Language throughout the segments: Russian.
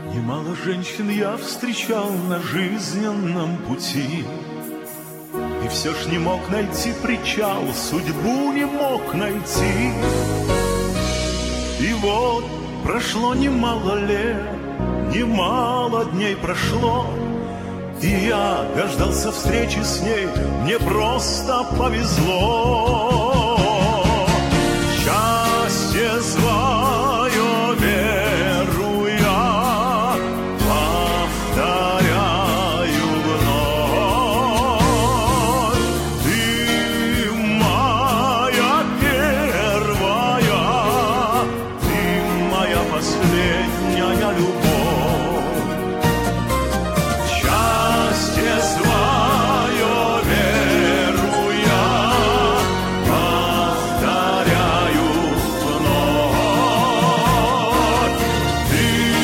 Немало женщин я встречал на жизненном пути, и все ж не мог найти причал, судьбу не мог найти. И вот прошло немало лет, немало дней прошло, и я дождался встречи с ней, мне просто повезло. Счастье свое веру я повторяю вновь. Ты моя первая, ты моя последняя любовь. Счастье свое веру я повторяю вновь. Ты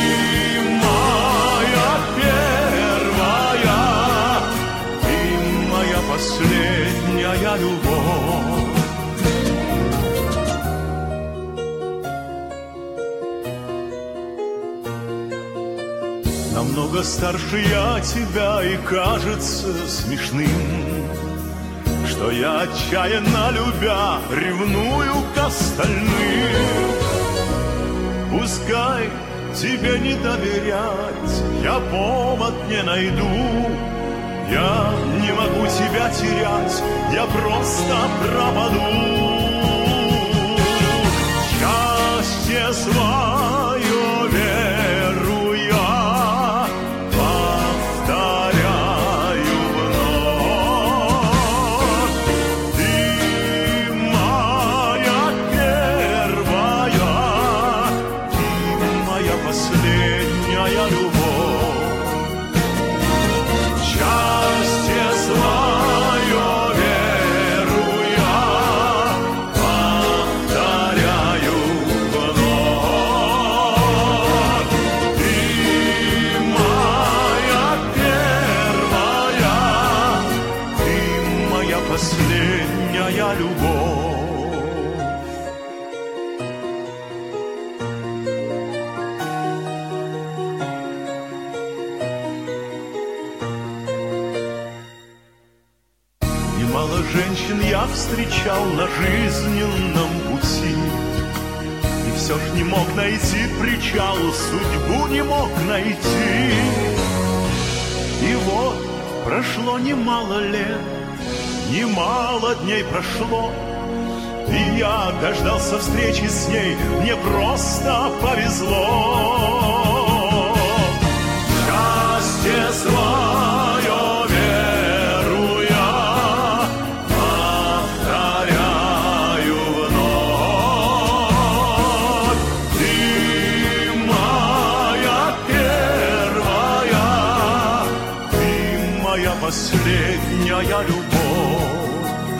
моя первая, ты моя последняя любовь. Намного старше я тебя, и кажется смешным, что я, отчаянно любя, ревную к остальным. Пускай тебе не доверять, я повод не найду. Я не могу тебя терять, я просто пропаду. Счастье свое веру я повторяю вновь. Ты моя первая, ты моя последняя любовь. Счастье свое веру я повторяю вновь. Ты моя первая, ты моя последняя любовь. Немало женщин я встречал на жизненном пути, и все ж не мог найти причал, судьбу не мог найти. И вот прошло немало лет, немало дней прошло, и я дождался встречи с ней, мне просто повезло. Счастье свое веру я повторяю вновь. Ты моя первая, ты моя последняя любовь.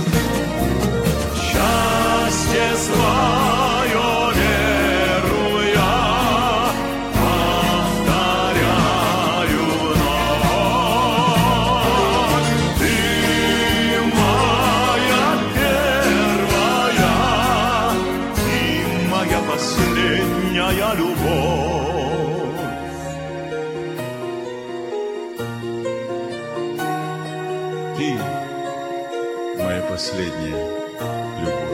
Счастье свое веру я повторяю вновь. Ты моя первая, ты моя последняя любовь. Ты моя последняя любовь.